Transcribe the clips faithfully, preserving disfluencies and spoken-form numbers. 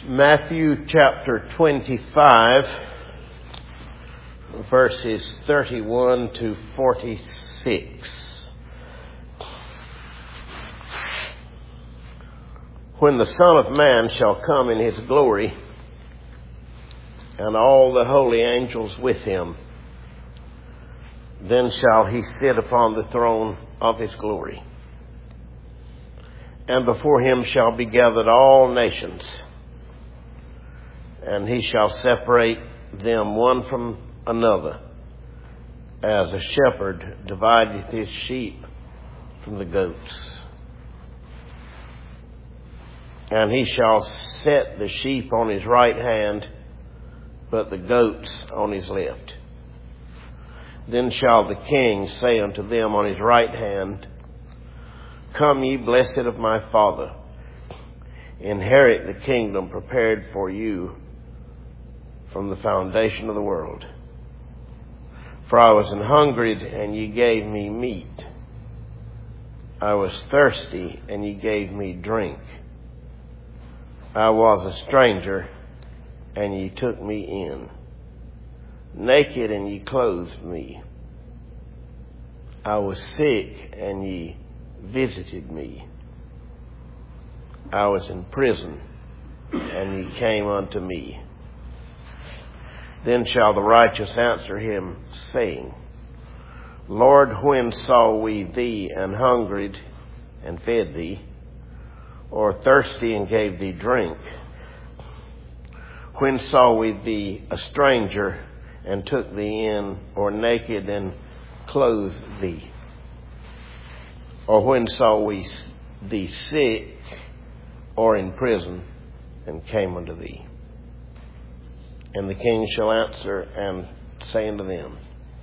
Matthew chapter twenty-five, verses thirty-one to forty-six. When the Son of Man shall come in his glory, and all the holy angels with him, then shall he sit upon the throne of his glory. And before him shall be gathered all nations, and he shall separate them one from another, as a shepherd divideth his sheep from the goats. And he shall set the sheep on his right hand, but the goats on his left. Then shall the king say unto them on his right hand, Come ye blessed of my Father, inherit the kingdom prepared for you from the foundation of the world. For I was an hungry, and ye gave me meat. I was thirsty, and ye gave me drink. I was a stranger, and ye took me in. Naked, and ye clothed me. I was sick, and ye visited me. I was in prison, and ye came unto me. Then shall the righteous answer him, saying, Lord, when saw we thee an hungry, and fed thee, or thirsty, and gave thee drink? When saw we thee a stranger, and took thee in, or naked, and clothed thee? Or when saw we thee sick, or in prison, and came unto thee? And the king shall answer and say unto them,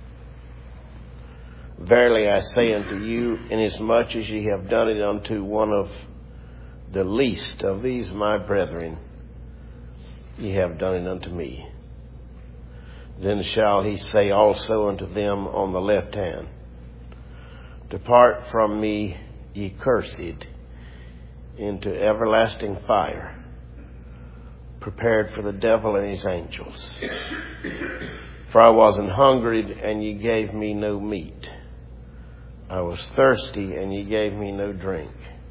Verily I say unto you, inasmuch as ye have done it unto one of the least of these my brethren, ye have done it unto me. Then shall he say also unto them on the left hand, Depart from me, ye cursed, into everlasting fire, prepared for the devil and his angels. For I was an hungry, and ye gave me no meat. I was thirsty, and ye gave me no drink.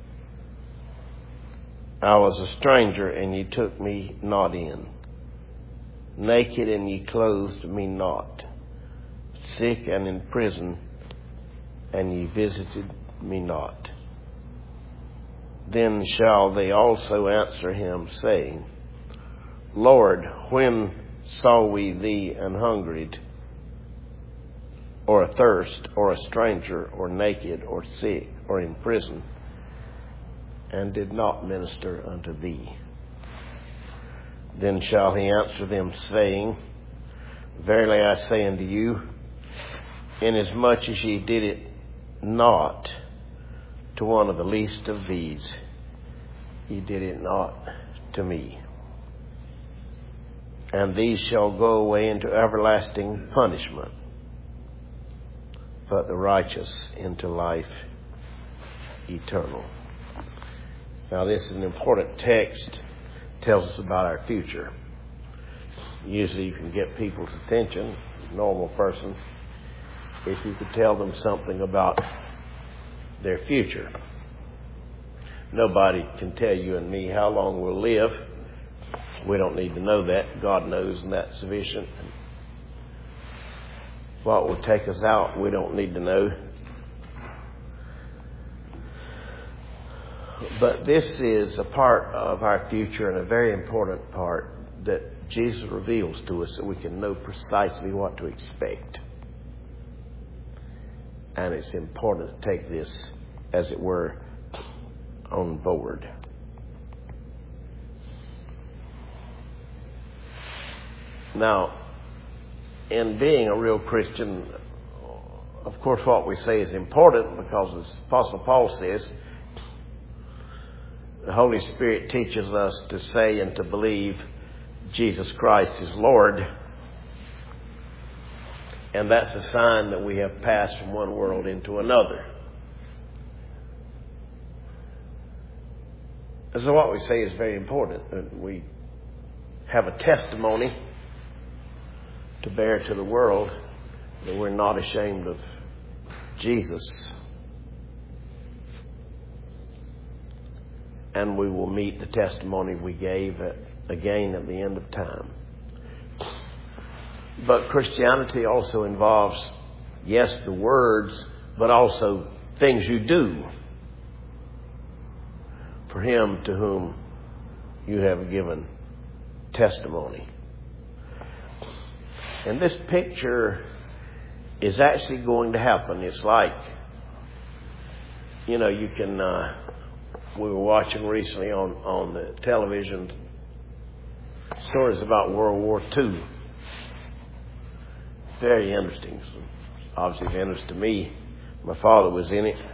I was a stranger, and ye took me not in. Naked, and ye clothed me not. Sick and in prison, and ye visited me not. Then shall they also answer him, saying, Lord, when saw we thee an hungry, or athirst, or a stranger, or naked, or sick, or in prison, and did not minister unto thee? Then shall he answer them, saying, Verily I say unto you, inasmuch as ye did it not to one of the least of these, ye did it not to me. And these shall go away into everlasting punishment, but the righteous into life eternal. Now this is an important text. It tells us about our future. Usually you can get people's attention, a normal person, if you could tell them something about their future. Nobody can tell you and me how long we'll live. We don't need to know that. God knows, and that's sufficient. What will take us out, we don't need to know. But this is a part of our future, and a very important part that Jesus reveals to us so we can know precisely what to expect. And it's important to take this, as it were, on board. Now, in being a real Christian, of course what we say is important, because as Apostle Paul says, the Holy Spirit teaches us to say and to believe Jesus Christ is Lord. And that's a sign that we have passed from one world into another. So what we say is very important. We have a testimony to bear to the world that we're not ashamed of Jesus. And we will meet the testimony we gave at, again at the end of time. But Christianity also involves, yes, the words, but also things you do for Him to whom you have given testimony. And this picture is actually going to happen. It's like, you know, you can, uh, we were watching recently on, on the television stories about World War Two. Very interesting. Obviously of interest to me. My father was in it.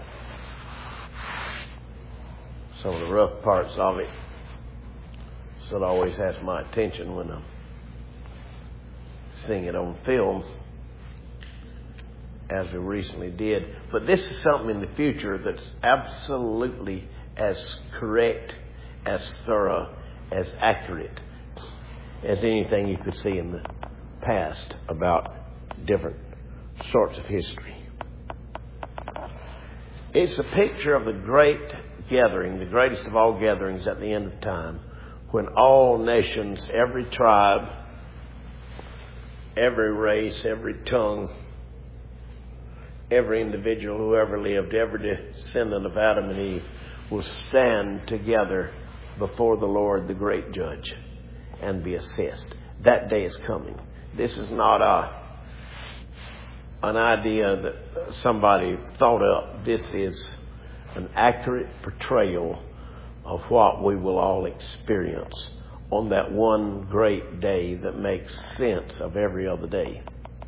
Some of the rough parts of it. So it always has my attention when I'm seeing it on film, as we recently did. But this is something in the future that's absolutely as correct, as thorough, as accurate as anything you could see in the past about different sorts of history. It's a picture of the great gathering, the greatest of all gatherings at the end of time, when all nations, every tribe, every race, every tongue, every individual who ever lived, every descendant of Adam and Eve will stand together before the Lord, the great judge, and be assessed. That day is coming. This is not a an idea that somebody thought up. This is an accurate portrayal of what we will all experience on that one great day that makes sense of every other day.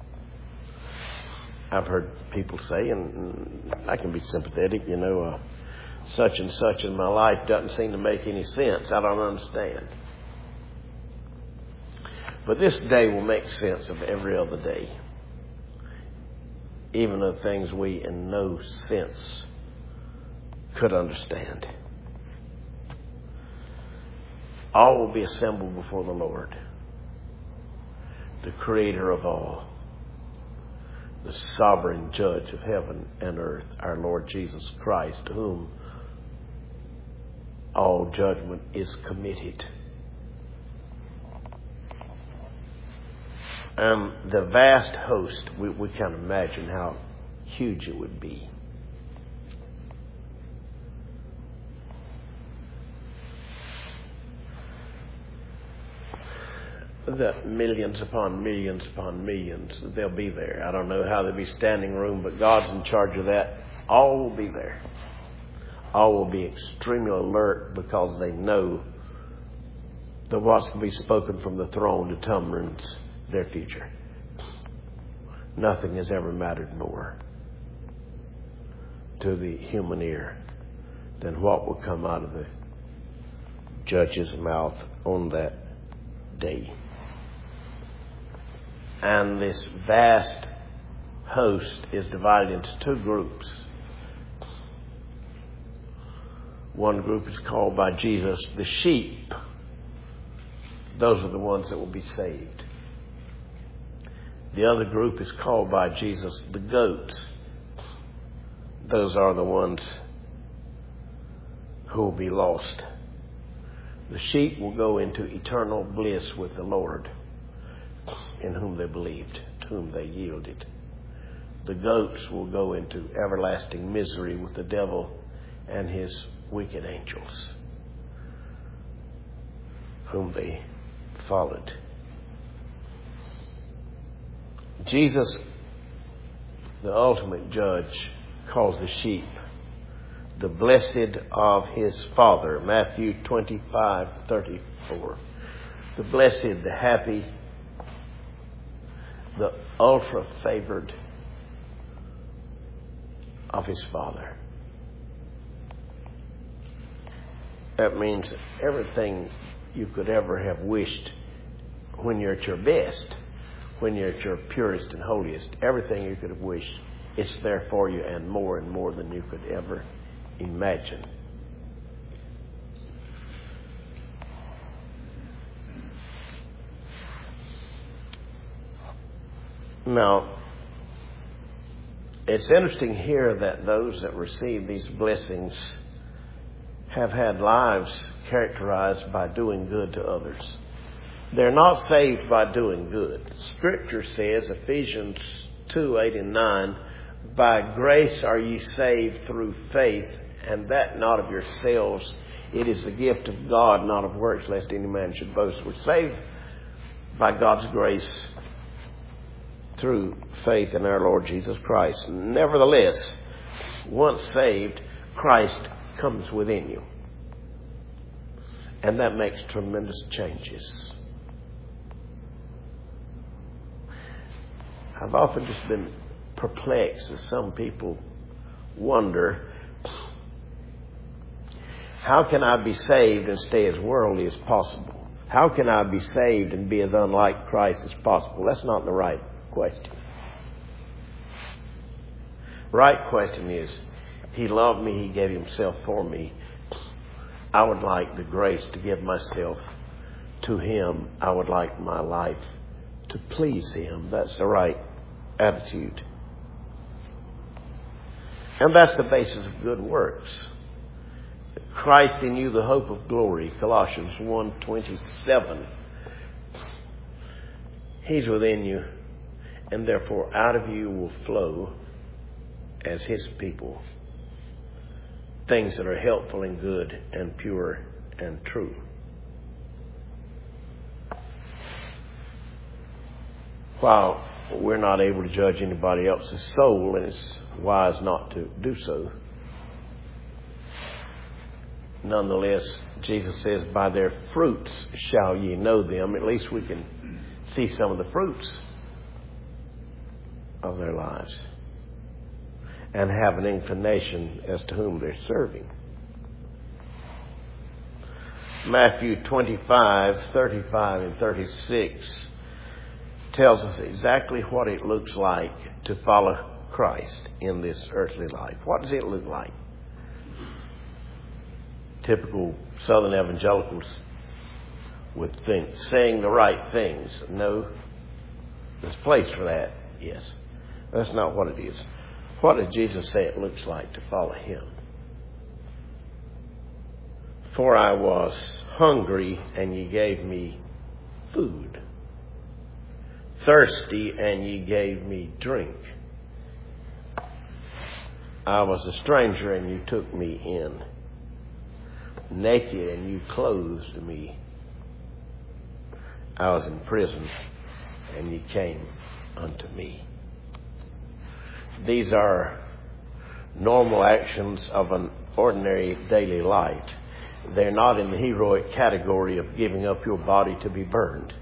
I've heard people say, and I can be sympathetic, you know, uh, such and such in my life doesn't seem to make any sense. I don't understand. But this day will make sense of every other day. Even the things we in no sense could understand. All will be assembled before the Lord, the Creator of all, the sovereign Judge of heaven and earth, our Lord Jesus Christ, to whom all judgment is committed. And the vast host, we, we can't imagine how huge it would be. The millions upon millions upon millions, they'll be there. I don't know how they'll be standing room, but God's in charge of that. All will be there. All will be extremely alert because they know that what's going to be spoken from the throne determines their future. Nothing has ever mattered more to the human ear than what will come out of the judge's mouth on that day. And this vast host is divided into two groups. One group is called by Jesus the sheep. Those are the ones that will be saved. The other group is called by Jesus the goats. Those are the ones who will be lost. The sheep will go into eternal bliss with the Lord, in whom they believed, to whom they yielded. The goats will go into everlasting misery with the devil and his wicked angels, whom they followed. Jesus, the ultimate judge, calls the sheep the blessed of his Father. Matthew twenty-five thirty-four. The blessed, the happy, the ultra favored of his Father. That means everything you could ever have wished when you're at your best, when you're at your purest and holiest, everything you could have wished, it's there for you and more and more than you could ever imagine. Now, it's interesting here that those that receive these blessings have had lives characterized by doing good to others. They're not saved by doing good. Scripture says, Ephesians two, eight and nine, by grace are ye saved through faith, and that not of yourselves. It is the gift of God, not of works, lest any man should boast. We're saved by God's grace through faith in our Lord Jesus Christ. Nevertheless, once saved, Christ comes within you. And that makes tremendous changes. I've often just been perplexed as some people wonder, how can I be saved and stay as worldly as possible? How can I be saved and be as unlike Christ as possible? That's not the right question. Right question is, He loved me, He gave Himself for me. I would like the grace to give myself to Him. I would like my life to please Him. That's the right attitude. And that's the basis of good works. Christ in you, the hope of glory. Colossians one twenty-seven. He's within you, and therefore out of you will flow, as His people, things that are helpful and good and pure and true. While we're not able to judge anybody else's soul, and it's wise not to do so, nonetheless, Jesus says, by their fruits shall ye know them. At least we can see some of the fruits of their lives and have an inclination as to whom they're serving. Matthew twenty-five, thirty-five and thirty-six tells us exactly what it looks like to follow Christ in this earthly life. What does it look like? Typical Southern evangelicals would think, saying the right things. No, there's a place for that, yes. That's not what it is. What does Jesus say it looks like to follow Him? For I was hungry, and ye gave me food. Thirsty, and ye gave me drink. I was a stranger, and you took me in. Naked, and you clothed me. I was in prison, and ye came unto me. These are normal actions of an ordinary daily life. They're not in the heroic category of giving up your body to be burned,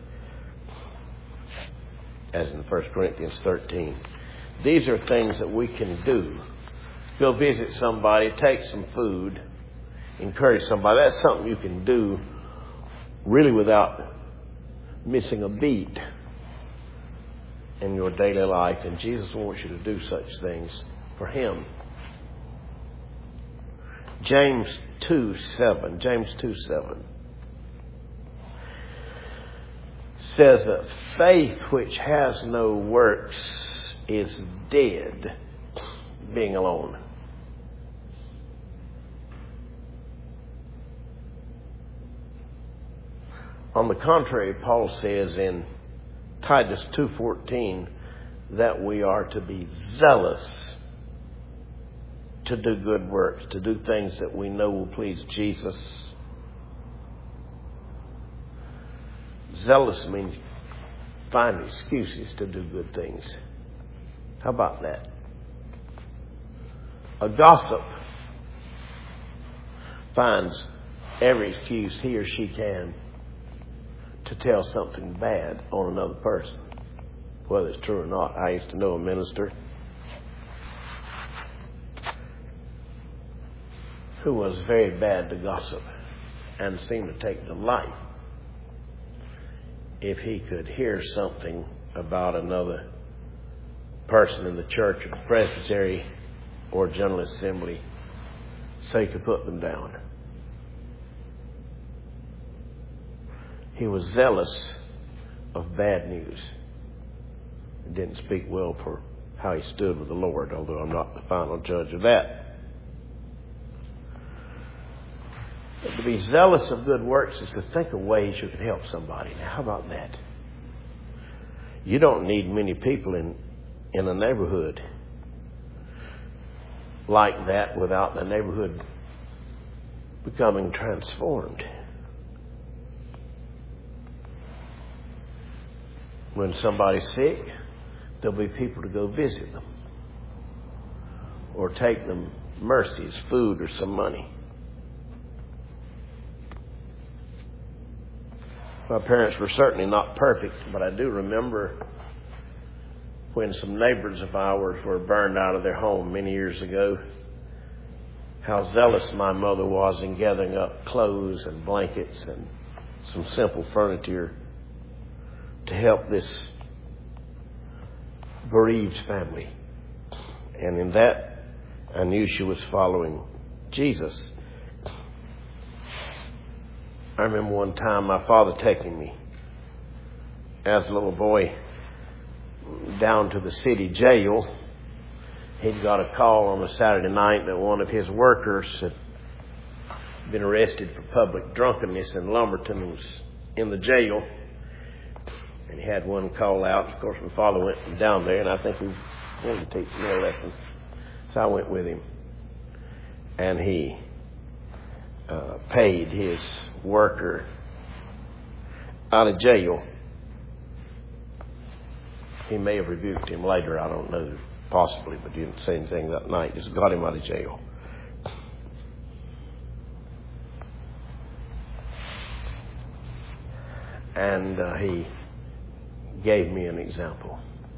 as in First Corinthians thirteen. These are things that we can do. Go visit somebody, take some food, encourage somebody. That's something you can do really without missing a beat in your daily life. And Jesus wants you to do such things for Him. James two seven. James two seven says that faith which has no works is dead, being alone. On the contrary, Paul says in Titus two fourteen that we are to be zealous to do good works, to do things that we know will please Jesus. Zealous means find excuses to do good things. How about that? A gossip finds every excuse he or she can to tell something bad on another person, whether it's true or not. I used to know a minister who was very bad to gossip and seemed to take delight if he could hear something about another person in the church or the presbytery or general assembly, so he could put them down. He was zealous of bad news. didn't speak well for how he stood with the Lord, although I'm not the final judge of that. But to be zealous of good works is to think of ways you can help somebody. Now, how about that? You don't need many people in, in a neighborhood like that without the neighborhood becoming transformed. When somebody's sick, there'll be people to go visit them or take them mercies, food, or some money. My parents were certainly not perfect, but I do remember when some neighbors of ours were burned out of their home many years ago, how zealous my mother was in gathering up clothes and blankets and some simple furniture to help this bereaved family. And in that, I knew she was following Jesus. I remember one time my father taking me as a little boy down to the city jail. He'd got a call on a Saturday night that one of his workers had been arrested for public drunkenness in Lumberton and was in the jail. And he had one call out. Of course, my father went down there, and I think he wanted to teach me a lesson. So I went with him. And he uh, paid his worker out of jail. He may have rebuked him later, I don't know, possibly, but he didn't say anything that night. Just got him out of jail. And uh, he gave me an example.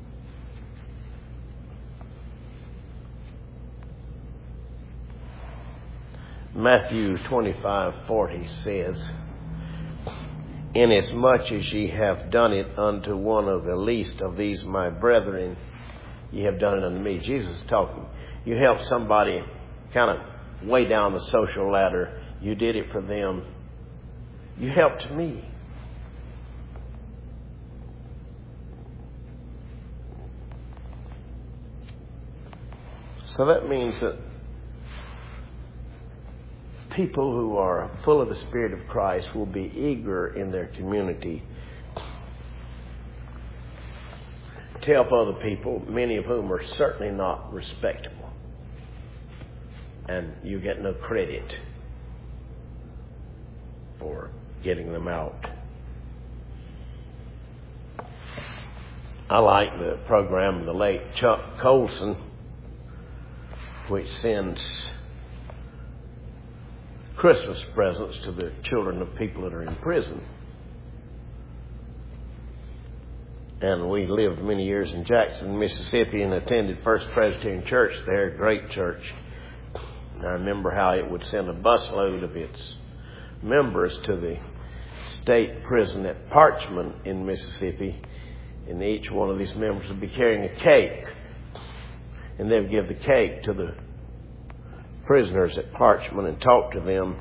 Matthew twenty-five forty says, "Inasmuch as ye have done it unto one of the least of these my brethren, ye have done it unto me." Jesus is talking. You help somebody kind of way down the social ladder. You did it for them. You helped me. So that means that people who are full of the Spirit of Christ will be eager in their community to help other people, many of whom are certainly not respectable. And you get no credit for getting them out. I like the program of the late Chuck Colson, which sends Christmas presents to the children of people that are in prison. And we lived many years in Jackson, Mississippi, and attended First Presbyterian Church there, great church. I remember how it would send a busload of its members to the state prison at Parchman in Mississippi, and each one of these members would be carrying a cake. And they would give the cake to the prisoners at Parchman and talk to them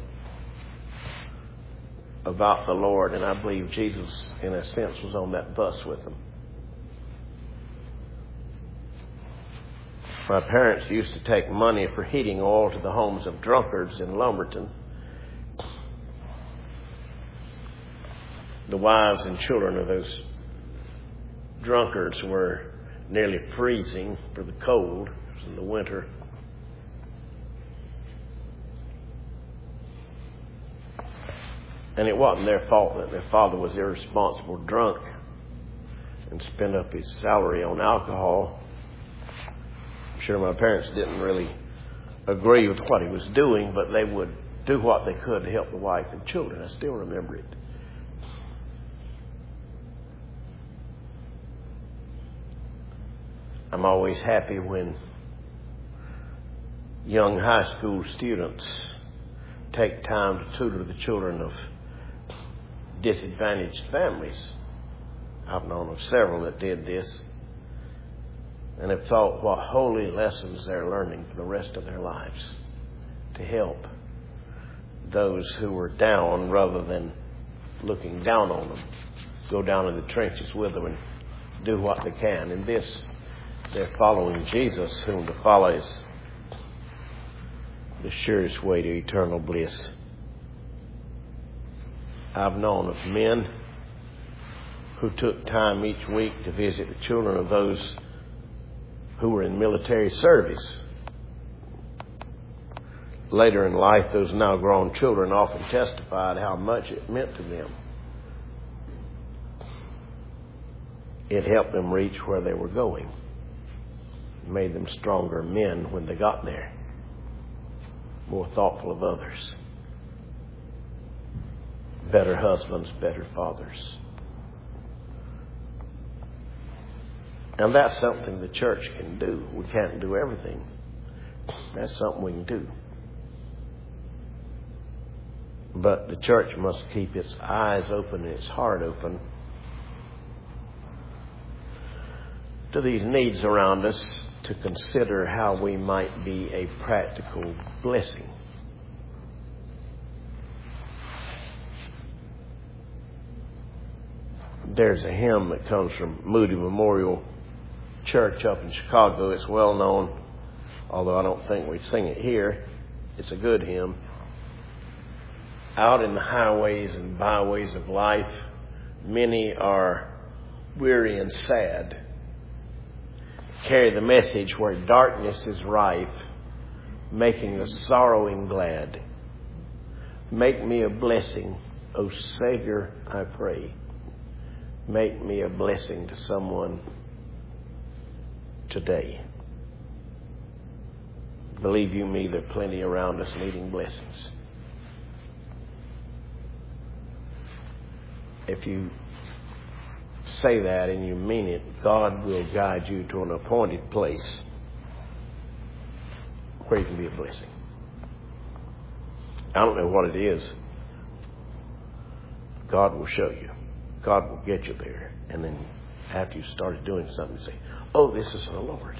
about the Lord. And I believe Jesus, in a sense, was on that bus with them. My parents used to take money for heating oil to the homes of drunkards in Lumberton. The wives and children of those drunkards were nearly freezing for the cold in the winter. And it wasn't their fault that their father was irresponsible drunk and spent up his salary on alcohol. I'm sure my parents didn't really agree with what he was doing, but they would do what they could to help the wife and children. I still remember it. I'm always happy when young high school students take time to tutor the children of disadvantaged families. I've known of several that did this and have thought what holy lessons they're learning for the rest of their lives to help those who are down rather than looking down on them. Go down in the trenches with them and do what they can. In this, they're following Jesus, whom to follow is the surest way to eternal bliss. I've known of men who took time each week to visit the children of those who were in military service. Later in life, those now grown children often testified how much it meant to them. It helped them reach where they were going. It made them stronger men when they got there. More thoughtful of others. Better husbands, better fathers. And that's something the church can do. We can't do everything. That's something we can do. But the church must keep its eyes open and its heart open to these needs around us, to consider how we might be a practical blessing. There's a hymn that comes from Moody Memorial Church up in Chicago. It's well known, although I don't think we sing it here. It's a good hymn. Out in the highways and byways of life, many are weary and sad. Carry the message where darkness is rife, making the sorrowing glad. Make me a blessing, O Savior, I pray. Make me a blessing to someone today. Believe you me, there are plenty around us needing blessings. If you say that and you mean it, God will guide you to an appointed place where you can be a blessing. I don't know what it is. God will show you. God will get you there. And then after you started doing something, you say, oh, this is the Lord.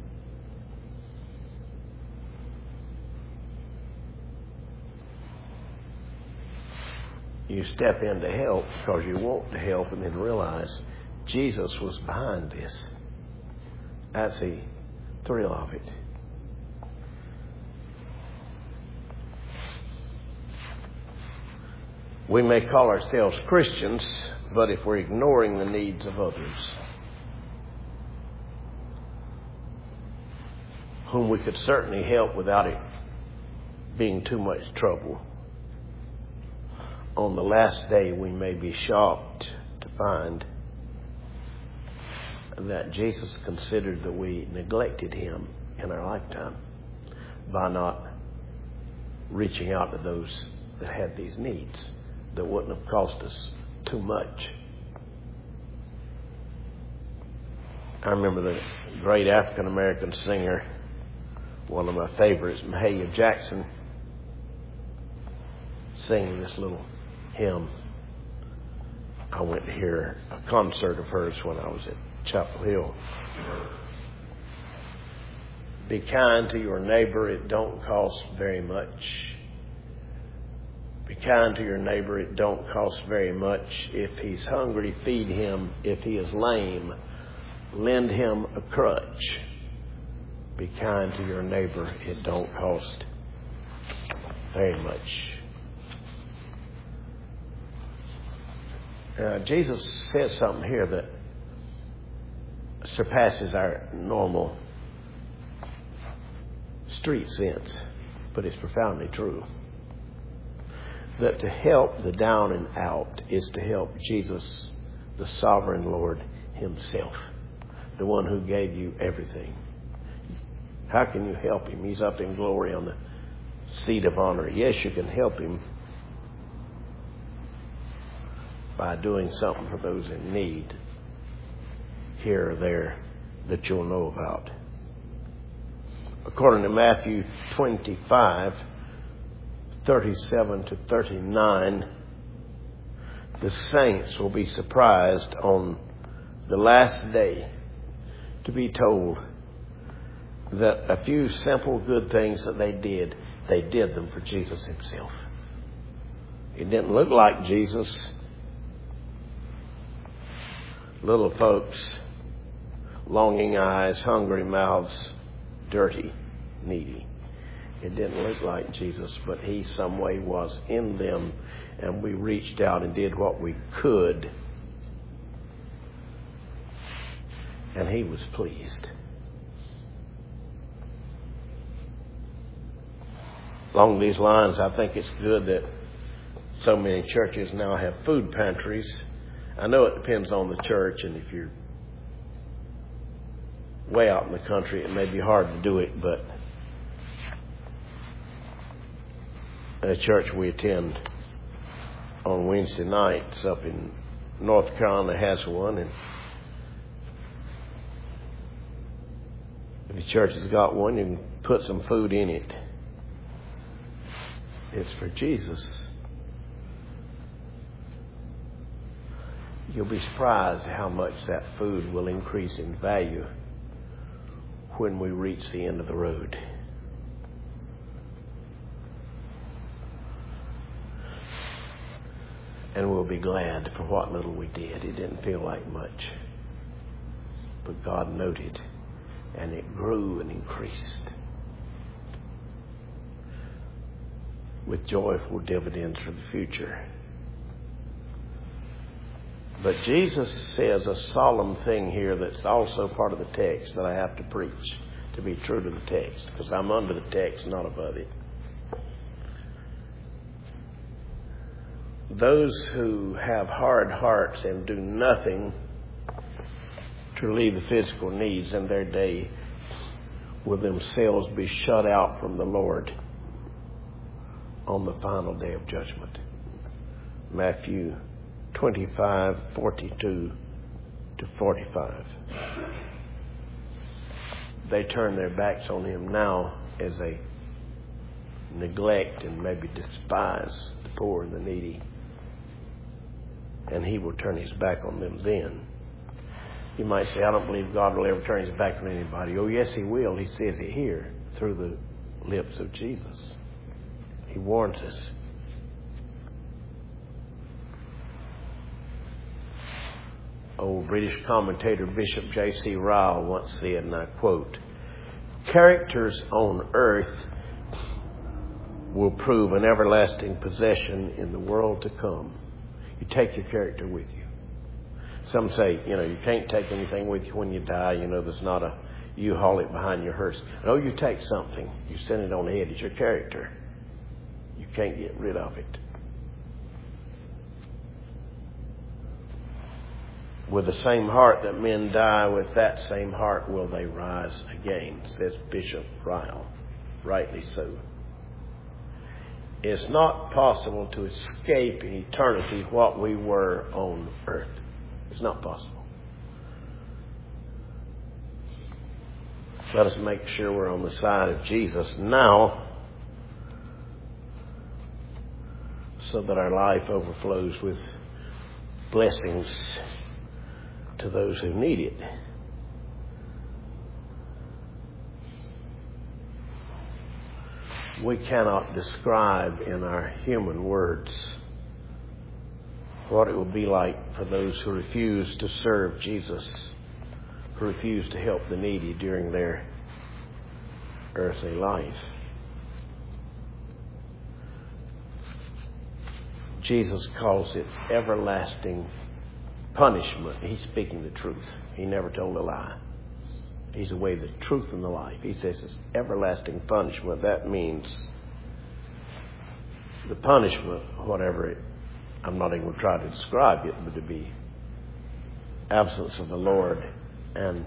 You step in to help because you want to help, and then realize Jesus was behind this. That's the thrill of it. We may call ourselves Christians, but if we're ignoring the needs of others, whom we could certainly help without it being too much trouble, on the last day we may be shocked to find that Jesus considered that we neglected him in our lifetime by not reaching out to those that had these needs that wouldn't have cost us too much. I remember the great African American singer, one of my favorites, Mahalia Jackson, singing this little hymn. I went to hear a concert of hers when I was at Chapel Hill. Be kind to your neighbor, it don't cost very much. Be kind to your neighbor, it don't cost very much. If he's hungry, feed him. If he is lame, lend him a crutch. Be kind to your neighbor, it don't cost very much. Uh, Jesus says something here that surpasses our normal street sense, but it's profoundly true. That to help the down and out is to help Jesus, the sovereign Lord himself, the one who gave you everything. How can you help him? He's up in glory on the seat of honor. Yes, you can help him by doing something for those in need here or there that you'll know about. According to Matthew twenty-five, thirty-seven to thirty-nine, the saints will be surprised on the last day to be told that a few simple good things that they did, they did them for Jesus himself. It didn't look like Jesus. Little folks longing eyes, hungry mouths, dirty, needy. It didn't look like Jesus, but he some way was in them, and we reached out and did what we could, and he was pleased. Along these lines, I think it's good that so many churches now have food pantries. I know it depends on the church, and if you're way out in the country, it may be hard to do it, but a church we attend on Wednesday nights up in North Carolina has one, and if the church has got one, you can put some food in it. It's for Jesus. You'll be surprised how much that food will increase in value when we reach the end of the road. And we'll be glad for what little we did. It didn't feel like much. But God noted, and it grew and increased with joyful dividends for the future. But Jesus says a solemn thing here that's also part of the text that I have to preach to be true to the text, because I'm under the text, not above it. Those who have hard hearts and do nothing to relieve the physical needs in their day will themselves be shut out from the Lord on the final day of judgment. Matthew twenty-five, forty-two to forty-five. They turn their backs on him now as they neglect and maybe despise the poor and the needy. And he will turn his back on them then. You might say, I don't believe God will ever turn his back on anybody. Oh, yes, he will. He says it here through the lips of Jesus. He warns us. Old British commentator Bishop J C Ryle once said, and I quote, "Characters on earth will prove an everlasting possession in the world to come." You take your character with you. Some say, you know, you can't take anything with you when you die. You know, there's not a, you haul it behind your hearse. No, you take something. You send it on ahead. It's your character. You can't get rid of it. With the same heart that men die, with that same heart will they rise again, says Bishop Ryle. Rightly so. It's not possible to escape in eternity what we were on earth. It's not possible. Let us make sure we're on the side of Jesus now, so that our life overflows with blessings to those who need it. We cannot describe in our human words what it will be like for those who refuse to serve Jesus, who refuse to help the needy during their earthly life. Jesus calls it everlasting punishment. He's speaking the truth. He never told a lie. He's the way, the truth, and the life. He says it's everlasting punishment. That means the punishment, whatever it, I'm not even going to try to describe it, but to be absence of the Lord and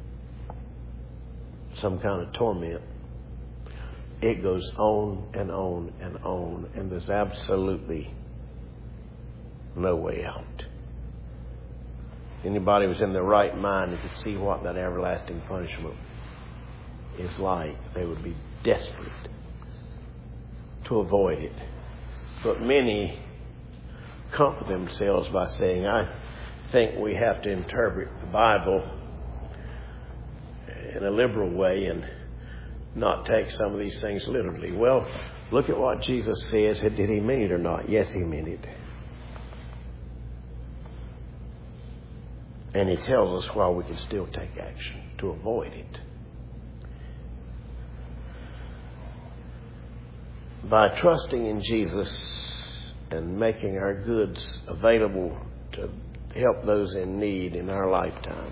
some kind of torment. It goes on and on and on, and there's absolutely no way out. Anybody who's in their right mind who could see what that everlasting punishment is like, they would be desperate to avoid it. But many comfort themselves by saying, I think we have to interpret the Bible in a liberal way and not take some of these things literally. Well, look at what Jesus says. Did he mean it or not? Yes, he meant it. And He tells us why we can still take action to avoid it. By trusting in Jesus and making our goods available to help those in need in our lifetime,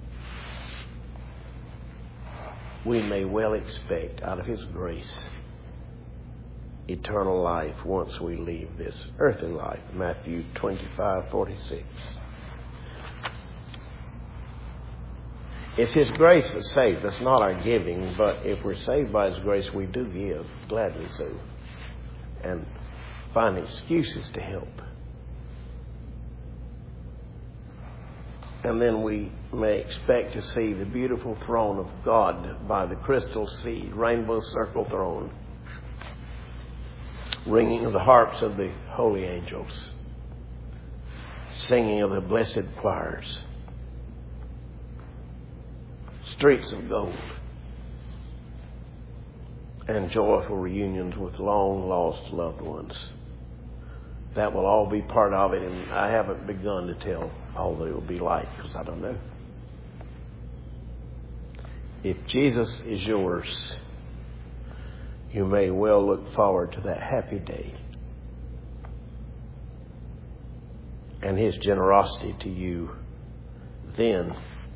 we may well expect out of His grace eternal life once we leave this earthly life. Matthew twenty-five forty-six. It's His grace that saves us, not our giving. But if we're saved by His grace, we do give, gladly so, and find excuses to help. And then we may expect to see the beautiful throne of God by the crystal sea, rainbow circle throne, ringing of the harps of the holy angels, singing of the blessed choirs, streets of gold, and joyful reunions with long lost loved ones. That will all be part of it, and I haven't begun to tell all that it will be like, because I don't know. If Jesus is yours, you may well look forward to that happy day and His generosity to you then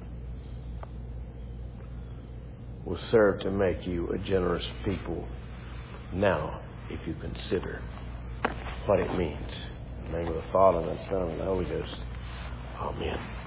will serve to make you a generous people now, if you consider what it means. In the name of the Father, and the Son, and the Holy Ghost. Amen.